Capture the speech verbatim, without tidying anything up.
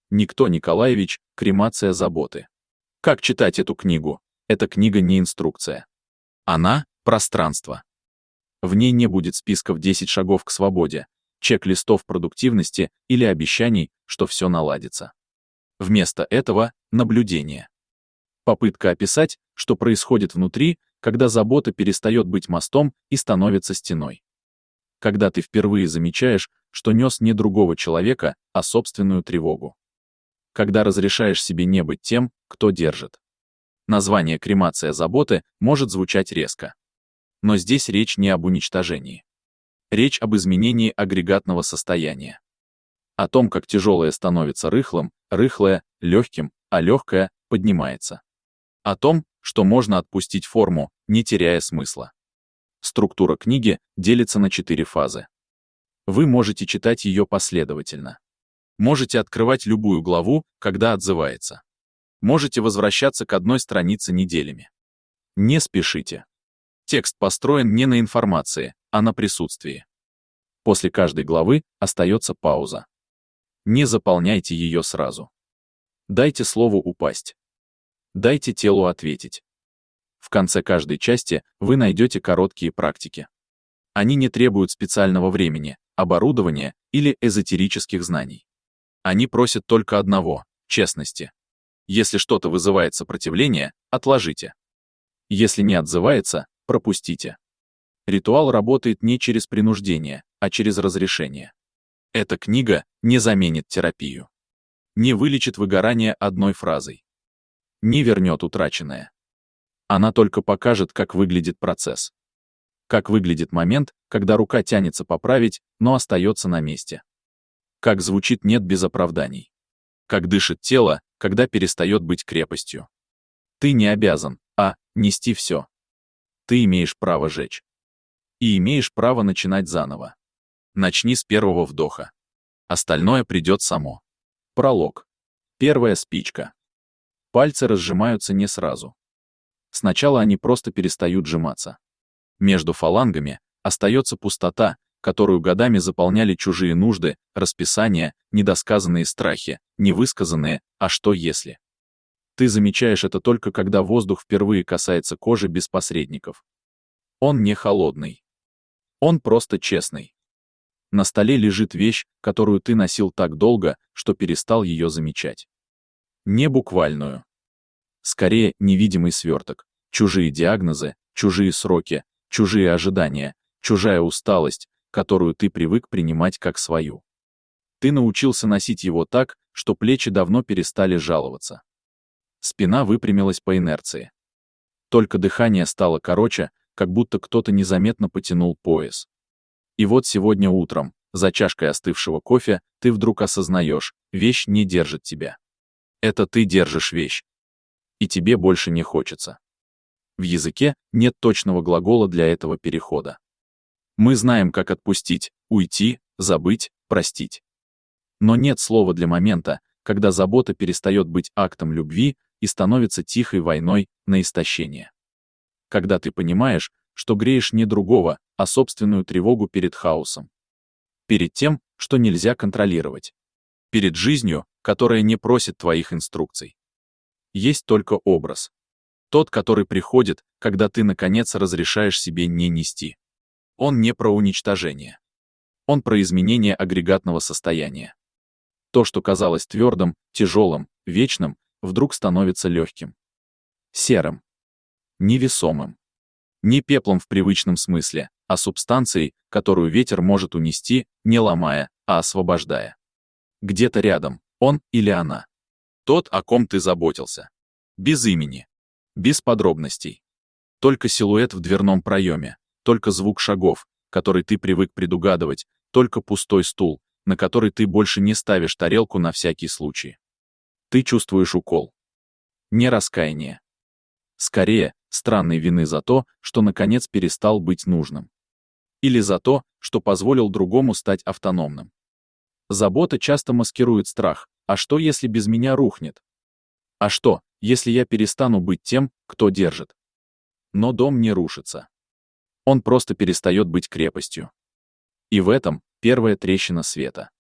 Никто Николаевич, кремация заботы. Как читать эту книгу? Эта книга не инструкция. Она — пространство. В ней не будет списков десять шагов к свободе, чек-листов продуктивности или обещаний, что все наладится. Вместо этого — наблюдение. Попытка описать, что происходит внутри, когда забота перестает быть мостом и становится стеной. Когда ты впервые замечаешь, что нес не другого человека, а собственную тревогу. Когда разрешаешь себе не быть тем, кто держит. Название «кремация заботы» может звучать резко. Но здесь речь не об уничтожении. Речь об изменении агрегатного состояния. О том, как тяжелое становится рыхлым, рыхлое — легким, а легкое — поднимается. О том, что можно отпустить форму, не теряя смысла. Структура книги делится на четыре фазы. Вы можете читать ее последовательно. Можете открывать любую главу, когда отзывается. Можете возвращаться к одной странице неделями. Не спешите. Текст построен не на информации, а на присутствии. После каждой главы остается пауза. Не заполняйте ее сразу. Дайте слову упасть. Дайте телу ответить. В конце каждой части вы найдете короткие практики. Они не требуют специального времени, оборудования или эзотерических знаний. Они просят только одного — честности. Если что-то вызывает сопротивление, отложите. Если не отзывается, пропустите. Ритуал работает не через принуждение, а через разрешение. Эта книга не заменит терапию. Не вылечит выгорание одной фразой. Не вернет утраченное. Она только покажет, как выглядит процесс. Как выглядит момент, когда рука тянется поправить, но остается на месте. Как звучит «нет» без оправданий. Как дышит тело, когда перестает быть крепостью. Ты не обязан, а, нести все. Ты имеешь право жечь. И имеешь право начинать заново. Начни с первого вдоха. Остальное придет само. Пролог. Первая спичка. Пальцы разжимаются не сразу. Сначала они просто перестают сжиматься. Между фалангами остается пустота, которую годами заполняли чужие нужды, расписания, недосказанные страхи, невысказанные «а что если?». Ты замечаешь это только когда воздух впервые касается кожи без посредников. Он не холодный. Он просто честный. На столе лежит вещь, которую ты носил так долго, что перестал ее замечать. Не буквальную. Скорее, невидимый сверток, чужие диагнозы, чужие сроки, чужие ожидания, чужая усталость, которую ты привык принимать как свою. Ты научился носить его так, что плечи давно перестали жаловаться. Спина выпрямилась по инерции. Только дыхание стало короче, как будто кто-то незаметно потянул пояс. И вот сегодня утром, за чашкой остывшего кофе, ты вдруг осознаешь, вещь не держит тебя. Это ты держишь вещь. И тебе больше не хочется. В языке нет точного глагола для этого перехода. Мы знаем, как отпустить, уйти, забыть, простить. Но нет слова для момента, когда забота перестает быть актом любви и становится тихой войной на истощение. Когда ты понимаешь, что греешь не другого, а собственную тревогу перед хаосом. Перед тем, что нельзя контролировать. Перед жизнью, которая не просит твоих инструкций. Есть только образ. Тот, который приходит, когда ты, наконец, разрешаешь себе не нести. Он не про уничтожение. Он про изменение агрегатного состояния. То, что казалось твердым, тяжелым, вечным, вдруг становится легким. Серым. Невесомым. Не пеплом в привычном смысле, а субстанцией, которую ветер может унести, не ломая, а освобождая. Где-то рядом, он или она. Тот, о ком ты заботился. Без имени. Без подробностей. Только силуэт в дверном проеме, только звук шагов, который ты привык предугадывать, только пустой стул, на который ты больше не ставишь тарелку на всякий случай. Ты чувствуешь укол. Не раскаяние. Скорее, странной вины за то, что наконец перестал быть нужным. Или за то, что позволил другому стать автономным. Забота часто маскирует страх. А что, если без меня рухнет? А что, если я перестану быть тем, кто держит? Но дом не рушится. Он просто перестает быть крепостью. И в этом первая трещина света.